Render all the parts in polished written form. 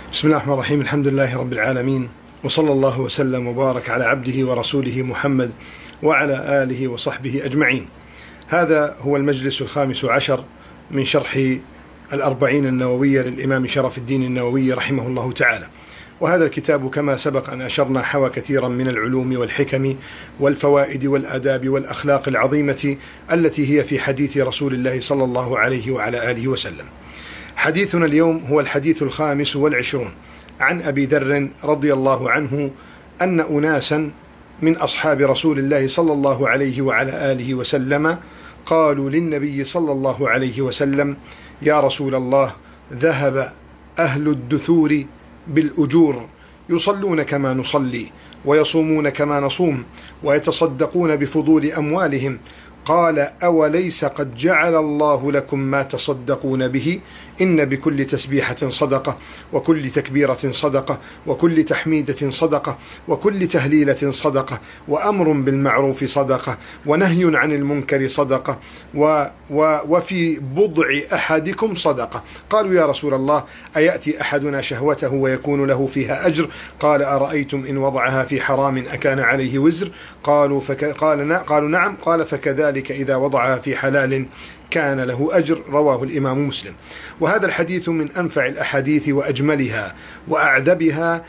بسم الله الرحمن الرحيم. الحمد لله رب العالمين، وصلى الله وسلم وبارك على عبده ورسوله محمد وعلى آله وصحبه أجمعين. هذا هو المجلس 15 من شرح الأربعين النووية للإمام شرف الدين النووي رحمه الله تعالى. وهذا الكتاب كما سبق أن أشرنا حوى كثيرا من العلوم والحكم والفوائد والآداب والأخلاق العظيمة التي هي في حديث رسول الله صلى الله عليه وعلى آله وسلم. حديثنا اليوم هو الحديث 25 عن أبي ذر رضي الله عنه أن أناسا من أصحاب رسول الله صلى الله عليه وعلى آله وسلم قالوا للنبي صلى الله عليه وسلم: يا رسول الله، ذهب أهل الدثور بالأجور، يصلون كما نصلي ويصومون كما نصوم ويتصدقون بفضول أموالهم. قال: أوليس قد جعل الله لكم ما تصدقون به؟ إن بكل تسبيحة صدقة، وكل تكبيرة صدقة، وكل تحميدة صدقة، وكل تهليلة صدقة، وأمر بالمعروف صدقة، ونهي عن المنكر صدقة، وفي بضع أحدكم صدقة. قالوا: يا رسول الله، أيأتي أحدنا شهوته ويكون له فيها أجر؟ قال: أرأيتم إن وضعها في حرام أكان عليه وزر؟ قالوا: نعم. قال: فكذلك إذا وضعها في حلال كان له أجر. رواه الإمام مسلم. وهذا الحديث من أنفع الأحاديث وأجملها وأعذبها،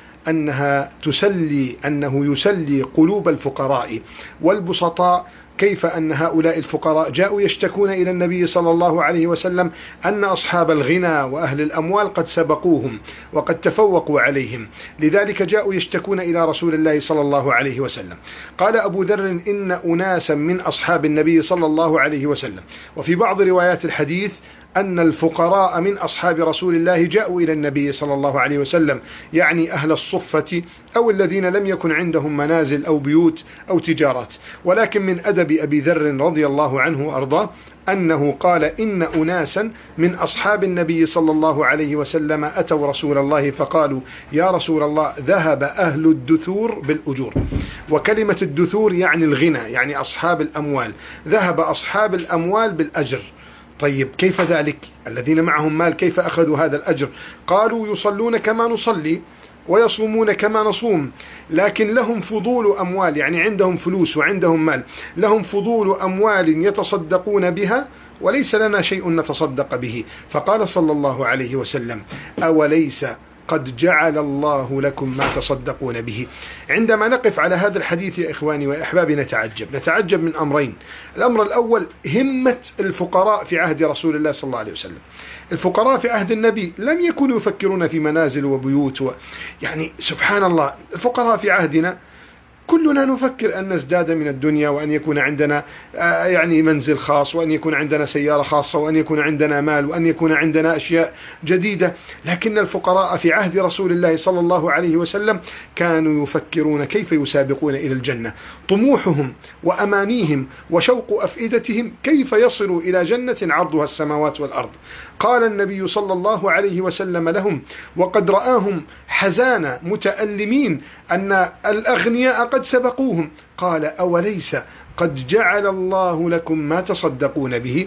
أنه يسلي قلوب الفقراء والبسطاء. كيف أن هؤلاء الفقراء جاءوا يشتكون إلى النبي صلى الله عليه وسلم أن أصحاب الغنى وأهل الأموال قد سبقوهم وقد تفوقوا عليهم، لذلك جاءوا يشتكون إلى رسول الله صلى الله عليه وسلم. قال أبو ذر: إن أناسا من أصحاب النبي صلى الله عليه وسلم. وفي بعض روايات الحديث أن الفقراء من أصحاب رسول الله جاءوا إلى النبي صلى الله عليه وسلم، يعني أهل الصفة أو الذين لم يكن عندهم منازل أو بيوت أو تجارات. ولكن من أدب أبي ذر رضي الله عنه وأرضاه أنه قال: إن أناسا من أصحاب النبي صلى الله عليه وسلم أتوا رسول الله فقالوا: يا رسول الله، ذهب أهل الدثور بالأجور. وكلمة الدثور يعني الغنى، يعني أصحاب الأموال. ذهب أصحاب الأموال بالأجر. طيب، كيف ذلك؟ الذين معهم مال كيف أخذوا هذا الأجر؟ قالوا: يصلون كما نصلي ويصومون كما نصوم، لكن لهم فضول أموال، يعني عندهم فلوس وعندهم مال، لهم فضول أموال يتصدقون بها وليس لنا شيء نتصدق به. فقال صلى الله عليه وسلم: أوليس قد جعل الله لكم ما تصدقون به؟ عندما نقف على هذا الحديث يا إخواني وأحبابي نتعجب من أمرين. الأمر الأول: همة الفقراء في عهد رسول الله صلى الله عليه وسلم. الفقراء في عهد النبي لم يكونوا يفكرون في منازل وبيوت يعني سبحان الله، الفقراء في عهدنا كلنا نفكر أن نزداد من الدنيا، وأن يكون عندنا يعني منزل خاص، وأن يكون عندنا سيارة خاصة، وأن يكون عندنا مال، وأن يكون عندنا أشياء جديدة. لكن الفقراء في عهد رسول الله صلى الله عليه وسلم كانوا يفكرون كيف يسابقون إلى الجنة. طموحهم وأمانيهم وشوق أفئدتهم كيف يصلوا إلى جنة عرضها السماوات والأرض. قال النبي صلى الله عليه وسلم لهم وقد رآهم حزانا متألمين أن الأغنياء قد سبقوهم: قال: أوليس قد جعل الله لكم ما تصدقون به؟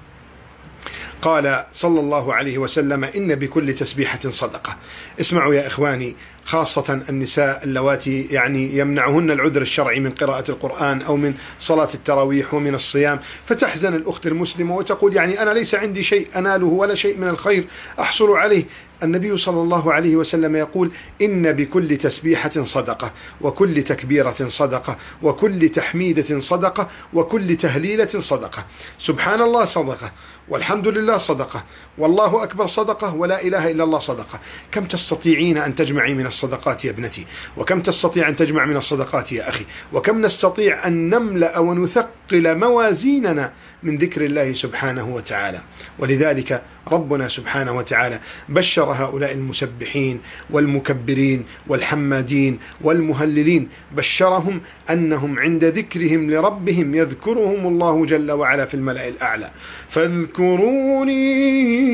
قال صلى الله عليه وسلم: إن بكل تسبيحة صدقة. اسمعوا يا إخواني، خاصة النساء اللواتي يعني يمنعهن العذر الشرعي من قراءة القرآن أو من صلاة التراويح ومن الصيام، فتحزن الأخت المسلمة وتقول: يعني أنا ليس عندي شيء أناله ولا شيء من الخير أحصل عليه. النبي صلى الله عليه وسلم يقول: إن بكل تسبيحة صدقة، وكل تكبيرة صدقة، وكل تحميدة صدقة، وكل تهليلة صدقة. سبحان الله صدقة، والحمد لله صدقة، والله أكبر صدقة، ولا إله إلا الله صدقة. كم تستطيعين أن تجمعي من الصدقات يا ابنتي؟ وكم تستطيع أن تجمع من الصدقات يا أخي؟ وكم نستطيع أن نملأ ونثقل موازيننا من ذكر الله سبحانه وتعالى؟ ولذلك ربنا سبحانه وتعالى بشر هؤلاء المسبحين والمكبرين والحمادين والمهللين، بشرهم أنهم عند ذكرهم لربهم يذكرهم الله جل وعلا في الملأ الأعلى: فاذكروني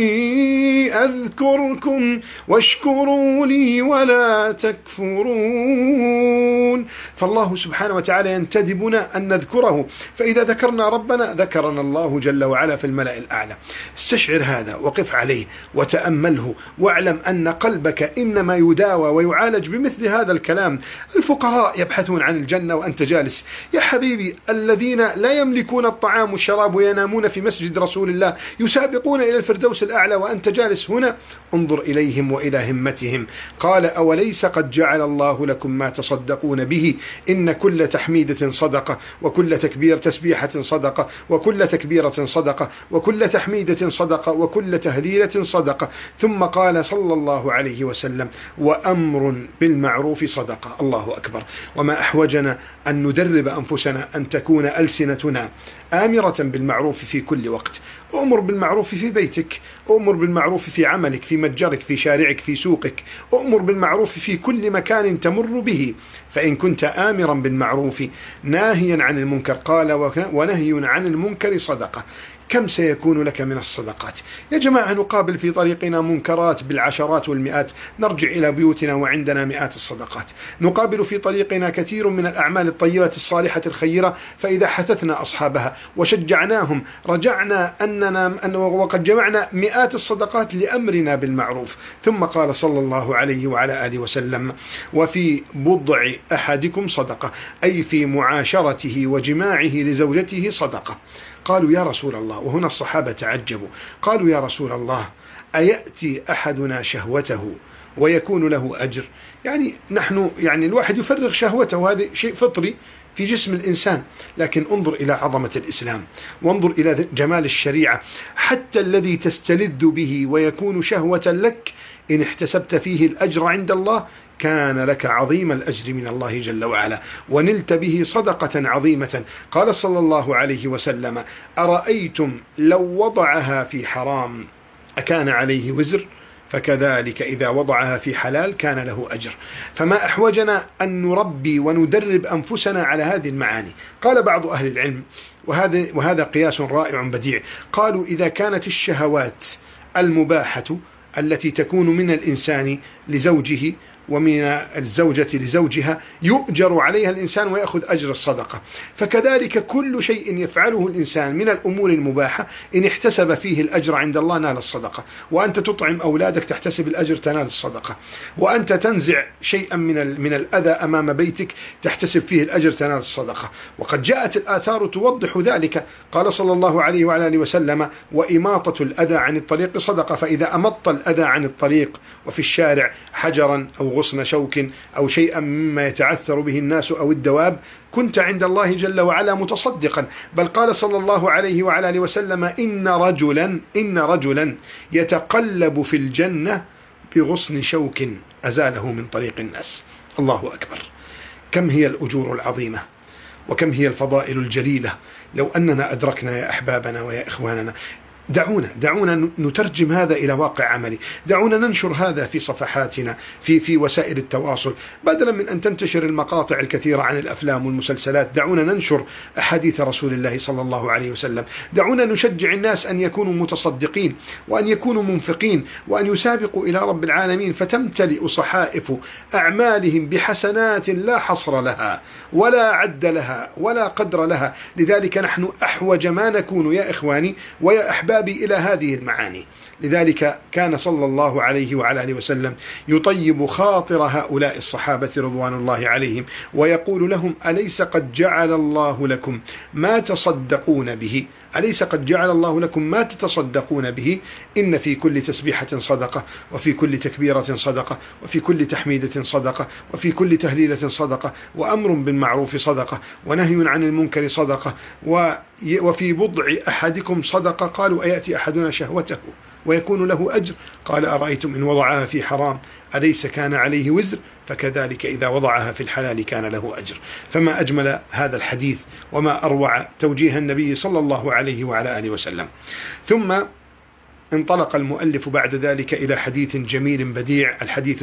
أذكركم واشكروا لي ولا تكفرون. فالله سبحانه وتعالى ينتدبنا أن نذكره، فإذا ذكرنا ربنا ذكرنا الله جل وعلا في الملأ الأعلى. استشعر هذا وقف عليه وتأمله، واعلم أن قلبك إنما يداوى ويعالج بمثل هذا الكلام. الفقراء يبحثون عن الجنة وأنت جالس يا حبيبي، الذين لا يملكون الطعام والشراب وينامون في مسجد رسول الله يسابقون إلى الفردوس الأعلى وأنت جالس هنا. انظر إليهم وإلى همتهم. قال أوليس قد جعل الله لكم ما تصدقون به، إن كل تحميدة صدقة، وكل تسبيحة صدقة، وكل تكبيرة صدقة، وكل تحميدة صدقة، وكل تهليلة صدقة. ثم قال صلى الله عليه وسلم وأمر بالمعروف صدقة. الله أكبر. وما أحوجنا أن ندرب أنفسنا أن تكون ألسنتنا آمرة بالمعروف في كل وقت. أمر بالمعروف في بيتك، أمر بالمعروف في عملك، في متجرك، في شارعك، في سوقك، أمر بالمعروف في كل مكان تمر به. فإن كنت آمرا بالمعروف ناهيا عن المنكر، قال ونهي عن المنكر صدقة. كم سيكون لك من الصدقات يا جماعة؟ نقابل في طريقنا منكرات بالعشرات والمئات، نرجع إلى بيوتنا وعندنا مئات الصدقات. نقابل في طريقنا كثير من الأعمال الطيبة الصالحة الخيرة، فإذا حثثنا أصحابها وشجعناهم رجعنا وقد جمعنا مئات الصدقات لأمرنا بالمعروف. ثم قال صلى الله عليه وعلى آله وسلم وفي بضع أحدكم صدقة، أي في معاشرته وجماعه لزوجته صدقة. قالوا يا رسول الله، وهنا الصحابة تعجبوا، قالوا يا رسول الله أيأتي أحدنا شهوته ويكون له أجر؟ يعني الواحد يفرغ شهوته، وهذا شيء فطري في جسم الإنسان، لكن انظر إلى عظمة الإسلام، وانظر إلى جمال الشريعة. حتى الذي تستلذ به ويكون شهوة لك إن احتسبت فيه الأجر عند الله كان لك عظيم الأجر من الله جل وعلا، ونلت به صدقة عظيمة. قال صلى الله عليه وسلم أرأيتم لو وضعها في حرام أكان عليه وزر؟ فكذلك إذا وضعها في حلال كان له أجر. فما أحوجنا أن نربي وندرب أنفسنا على هذه المعاني. قال بعض أهل العلم، وهذا قياس رائع بديع، قالوا إذا كانت الشهوات المباحة التي تكون من الإنسان لزوجه ومن الزوجة لزوجها يؤجر عليها الإنسان ويأخذ أجر الصدقة، فكذلك كل شيء يفعله الإنسان من الأمور المباحة إن احتسب فيه الأجر عند الله نال الصدقة. وأنت تطعم أولادك تحتسب الأجر تنال الصدقة، وأنت تنزع شيئا من الأذى أمام بيتك تحتسب فيه الأجر تنال الصدقة. وقد جاءت الآثار توضح ذلك. قال صلى الله عليه وعلى آله وسلم وإماطة الأذى عن الطريق صدقة. فإذا أمطت الأذى عن الطريق وفي الشارع حجرا أو غصن شوك أو شيئا مما يتعثر به الناس أو الدواب كنت عند الله جل وعلا متصدقا. بل قال صلى الله عليه وعلى آله وسلم إن رجلا يتقلب في الجنة بغصن شوك أزاله من طريق الناس. الله أكبر. كم هي الأجور العظيمة، وكم هي الفضائل الجليلة لو أننا أدركنا يا أحبابنا ويا إخواننا. دعونا نترجم هذا إلى واقع عملي. دعونا ننشر هذا في صفحاتنا في وسائل التواصل، بدلا من أن تنتشر المقاطع الكثيرة عن الأفلام والمسلسلات. دعونا ننشر أحاديث رسول الله صلى الله عليه وسلم. دعونا نشجع الناس أن يكونوا متصدقين وأن يكونوا منفقين وأن يسابقوا إلى رب العالمين، فتمتلئ صحائف أعمالهم بحسنات لا حصر لها ولا عد لها ولا قدر لها. لذلك نحن أحوج ما نكون يا إخواني ويا أحبابي إلى هذه المعاني. لذلك كان صلى الله عليه وعلى آله وسلم يطيب خاطر هؤلاء الصحابة رضوان الله عليهم ويقول لهم أليس قد جعل الله لكم ما تصدقون به؟ أليس قد جعل الله لكم ما تتصدقون به؟ إن في كل تسبيحة صدقة، وفي كل تكبيرة صدقة، وفي كل تحميدة صدقة، وفي كل تهليلة صدقة، وأمر بالمعروف صدقة، ونهي عن المنكر صدقة، وفي بضع أحدكم صدقة. قالوا أيأتي أحدنا شهوته ويكون له أجر؟ قال أرأيتم إن وضعها في حرام أليس كان عليه وزر؟ فكذلك إذا وضعها في الحلال كان له أجر. فما أجمل هذا الحديث وما أروع توجيه النبي صلى الله عليه وعلى آله وسلم. ثم انطلق المؤلف بعد ذلك إلى حديث جميل بديع، الحديث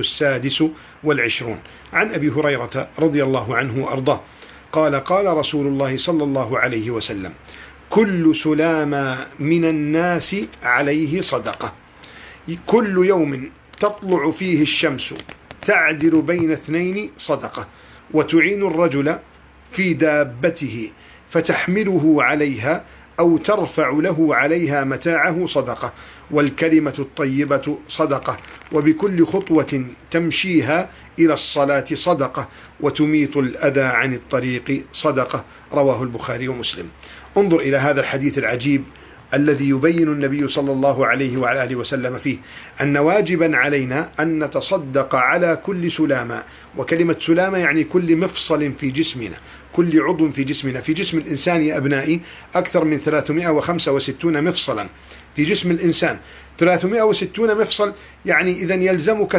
26 عن أبي هريرة رضي الله عنه وأرضاه قال قال رسول الله صلى الله عليه وسلم كل سلام من الناس عليه صدقة، كل يوم تطلع فيه الشمس تعدل بين اثنين صدقة، وتعين الرجل في دابته فتحمله عليها أو ترفع له عليها متاعه صدقة، والكلمة الطيبة صدقة، وبكل خطوة تمشيها إلى الصلاة صدقة، وتميط الأذى عن الطريق صدقة. رواه البخاري ومسلم. انظر إلى هذا الحديث العجيب الذي يبين النبي صلى الله عليه وعلى آله وسلم فيه أن واجبا علينا أن نتصدق على كل سلامة، وكلمة سلامة يعني كل مفصل في جسمنا، كل عضو في جسمنا. في جسم الإنسان يا أبنائي أكثر من 365 مفصلا في جسم الإنسان، 360 مفصل، يعني إذا يلزمك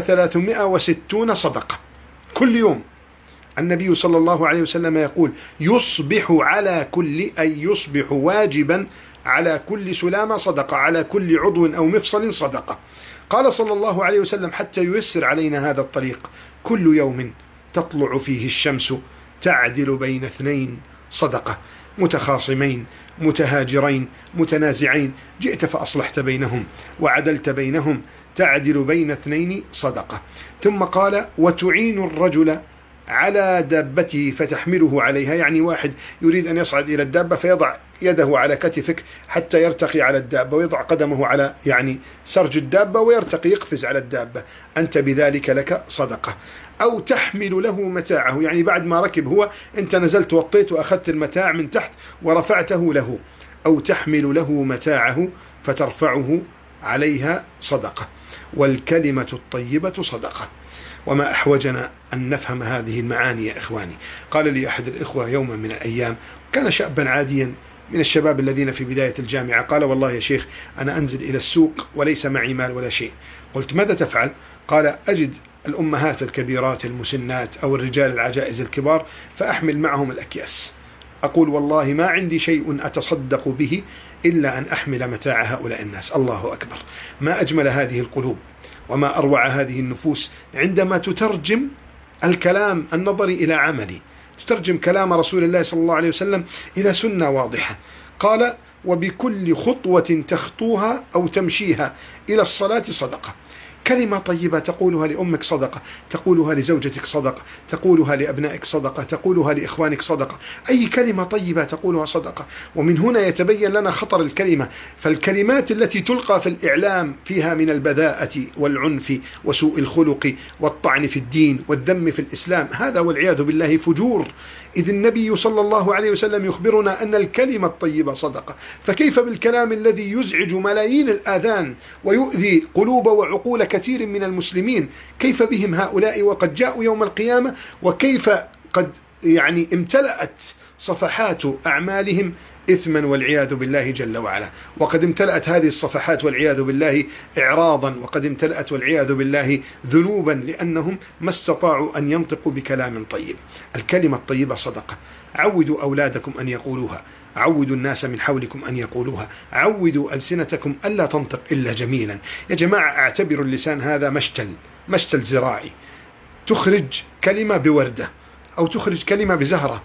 360 صدقة كل يوم. النبي صلى الله عليه وسلم يقول يصبح على كل، أي يصبح واجبا على كل سلامة صدقة، على كل عضو أو مفصل صدقة. قال صلى الله عليه وسلم حتى ييسر علينا هذا الطريق: كل يوم تطلع فيه الشمس تعدل بين اثنين صدقة، متخاصمين متهاجرين متنازعين، جئت فأصلحت بينهم وعدلت بينهم، تعدل بين اثنين صدقة. ثم قال: وتعين الرجل على دابته فتحمله عليها، يعني واحد يريد أن يصعد إلى الدابة فيضع يده على كتفك حتى يرتقي على الدابة، ويضع قدمه على يعني سرج الدابة ويرتقي يقفز على الدابة، أنت بذلك لك صدقة. أو تحمل له متاعه، يعني بعد ما ركب هو أنت نزلت وطيت وأخذت المتاع من تحت ورفعته له. أو تحمل له متاعه فترفعه عليها صدقة. والكلمة الطيبة صدقة. وما أحوجنا أن نفهم هذه المعاني يا إخواني. قال لي أحد الإخوة يوما من الأيام، كان شابا عاديا من الشباب الذين في بداية الجامعة، قال: والله يا شيخ أنا أنزل إلى السوق وليس معي مال ولا شيء. قلت: ماذا تفعل؟ قال: أجد الأمهات الكبيرات المسنات أو الرجال العجائز الكبار فأحمل معهم الأكياس. أقول: والله ما عندي شيء أتصدق به إلا أن أحمل متاع هؤلاء الناس. الله أكبر، ما أجمل هذه القلوب وما أروع هذه النفوس عندما تترجم الكلام النظري إلى عملي، تترجم كلام رسول الله صلى الله عليه وسلم إلى سنة واضحة. قال: وبكل خطوة تخطوها أو تمشيها إلى الصلاة صدقة. كلمة طيبة تقولها لأمك صدقة، تقولها لزوجتك صدقة، تقولها لأبنائك صدقة، تقولها لإخوانك صدقة، أي كلمة طيبة تقولها صدقة. ومن هنا يتبين لنا خطر الكلمة، فالكلمات التي تلقى في الإعلام فيها من البذاءة والعنف وسوء الخلق والطعن في الدين والذم في الإسلام، هذا والعياذ بالله فجور. إذ النبي صلى الله عليه وسلم يخبرنا أن الكلمة الطيبة صدقة، فكيف بالكلام الذي يزعج ملايين الآذان ويؤذي قلوب وعقول كثير من المسلمين؟ كيف بهم هؤلاء وقد جاءوا يوم القيامة، وكيف قد يعني امتلأت صفحات أعمالهم إثما والعياذ بالله جل وعلا، وقد امتلأت هذه الصفحات والعياذ بالله إعراضا، وقد امتلأت والعياذ بالله ذنوبا، لأنهم ما استطاعوا أن ينطقوا بكلام طيب. الكلمة الطيبة صدقة. عودوا أولادكم أن يقولوها، عودوا الناس من حولكم أن يقولوها، عودوا ألسنتكم ألا تنطق إلا جميلا. يا جماعة اعتبروا اللسان هذا مشتل زراعي، تخرج كلمة بوردة أو تخرج كلمة بزهرة،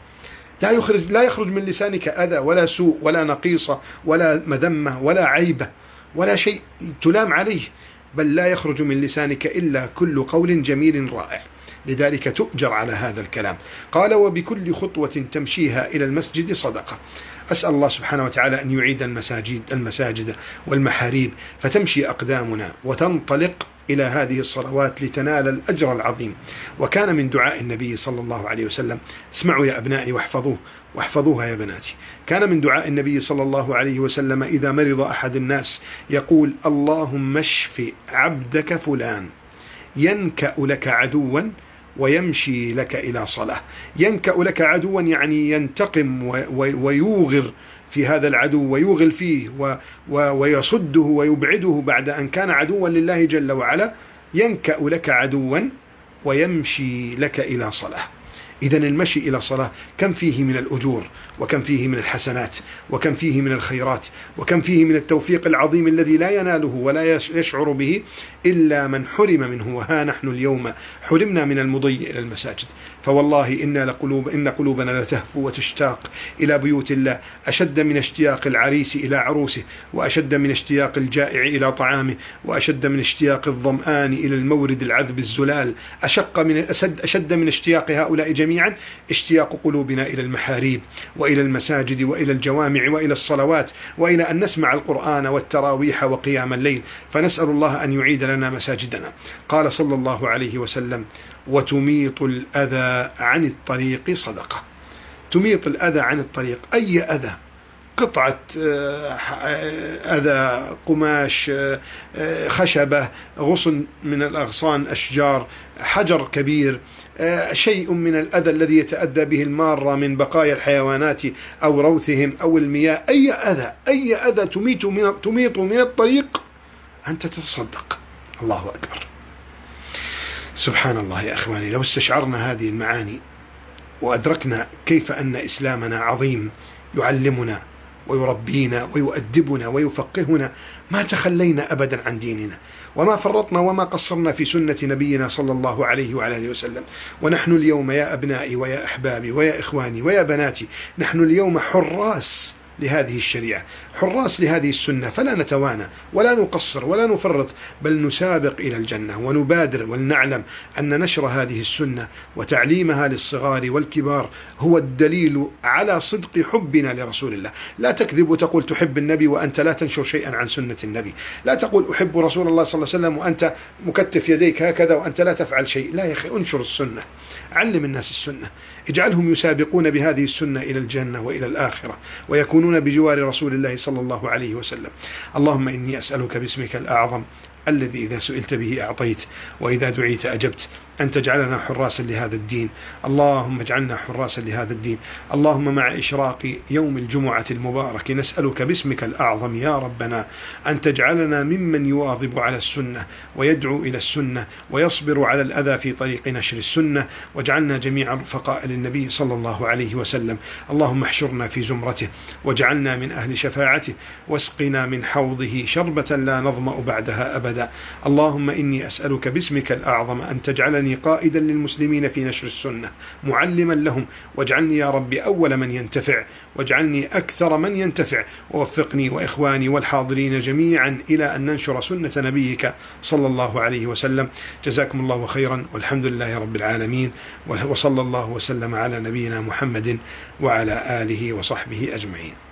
لا يخرج من لسانك أذى ولا سوء ولا نقيصة ولا مذمة ولا عيبة ولا شيء تلام عليه، بل لا يخرج من لسانك إلا كل قول جميل رائع، لذلك تؤجر على هذا الكلام. قال: وبكل خطوة تمشيها إلى المسجد صدقة. أسأل الله سبحانه وتعالى أن يعيد المساجد والمحاريب فتمشي أقدامنا وتنطلق إلى هذه الصلوات لتنال الأجر العظيم. وكان من دعاء النبي صلى الله عليه وسلم، اسمعوا يا أبنائي واحفظوها يا بناتي، كان من دعاء النبي صلى الله عليه وسلم إذا مرض أحد الناس يقول: اللهم اشف عبدك فلان، ينكأ لك عدوا ويمشي لك إلى صلاة. ينكأ لك عدوا يعني ينتقم ويوغر في هذا العدو ويوغل فيه ويصده ويبعده بعد أن كان عدوا لله جل وعلا. ينكأ لك عدوا ويمشي لك إلى صلاة. إذن المشي إلى صلاة كم فيه من الأجور، وكم فيه من الحسنات، وكم فيه من الخيرات، وكم فيه من التوفيق العظيم الذي لا يناله ولا يشعر به إلا من حرم منه. وها نحن اليوم حرمنا من المضي إلى المساجد. فوالله إن قلوبنا لتهفو وتشتاق إلى بيوت الله أشد من اشتياق العريس إلى عروسه، وأشد من اشتياق الجائع إلى طعامه، وأشد من اشتياق الظمآن إلى المورد العذب الزلال، أشد من اشتياق هؤلاء جميعا جميعا اشتياق قلوبنا إلى المحاريب وإلى المساجد وإلى الجوامع وإلى الصلوات وإلى أن نسمع القرآن والتراويح وقيام الليل، فنسأل الله أن يعيد لنا مساجدنا. قال صلى الله عليه وسلم: وتميط الأذى عن الطريق صدقة. تميط الأذى عن الطريق، أي أذى، قطعة أذى، قماش، خشبة، غصن من الأغصان، أشجار، حجر كبير، شيء من الأذى الذي يتأذى به المارة من بقايا الحيوانات أو روثهم أو المياه، أي أذى تميط من الطريق أنت تتصدق. الله أكبر. سبحان الله يا أخواني، لو استشعرنا هذه المعاني وأدركنا كيف أن إسلامنا عظيم، يعلمنا ويربينا ويؤدبنا ويفقهنا، ما تخلينا أبدا عن ديننا، وما فرطنا وما قصرنا في سنة نبينا صلى الله عليه وعلى آله وسلم. ونحن اليوم يا أبنائي ويا أحبابي ويا إخواني ويا بناتي، نحن اليوم حراس لهذه الشريعة، حراس لهذه السنة، فلا نتوانى ولا نقصر ولا نفرط، بل نسابق إلى الجنة ونبادر، ولنعلم أن نشر هذه السنة وتعليمها للصغار والكبار هو الدليل على صدق حبنا لرسول الله. لا تكذب وتقول تحب النبي وأنت لا تنشر شيئا عن سنة النبي. لا تقول أحب رسول الله صلى الله عليه وسلم وأنت مكتف يديك هكذا وأنت لا تفعل شيء. لا يا أخي، انشر السنة، علم الناس السنة، اجعلهم يسابقون بهذه السنة إلى الجنة وإلى الآخرة، ويكونون بجوار رسول الله صلى الله عليه وسلم. اللهم إني أسألك باسمك الأعظم الذي إذا سئلت به أعطيت وإذا دعيت أجبت أن تجعلنا حراسا لهذا الدين. اللهم اجعلنا حراسا لهذا الدين. اللهم مع إشراق يوم الجمعة المبارك نسألك باسمك الأعظم يا ربنا أن تجعلنا ممن يواظب على السنة ويدعو إلى السنة ويصبر على الأذى في طريق نشر السنة، واجعلنا جميعا رفقاء للنبي صلى الله عليه وسلم. اللهم احشرنا في زمرته واجعلنا من أهل شفاعته، واسقنا من حوضه شربة لا نظمأ بعدها أبدا. اللهم إني أسألك باسمك الأعظم أن تجعلني قائدا للمسلمين في نشر السنة، معلما لهم، واجعلني يا رب أول من ينتفع، واجعلني أكثر من ينتفع، ووفقني وإخواني والحاضرين جميعا إلى أن ننشر سنة نبيك صلى الله عليه وسلم. جزاكم الله خيرا، والحمد لله رب العالمين، وصلى الله وسلم على نبينا محمد وعلى آله وصحبه أجمعين.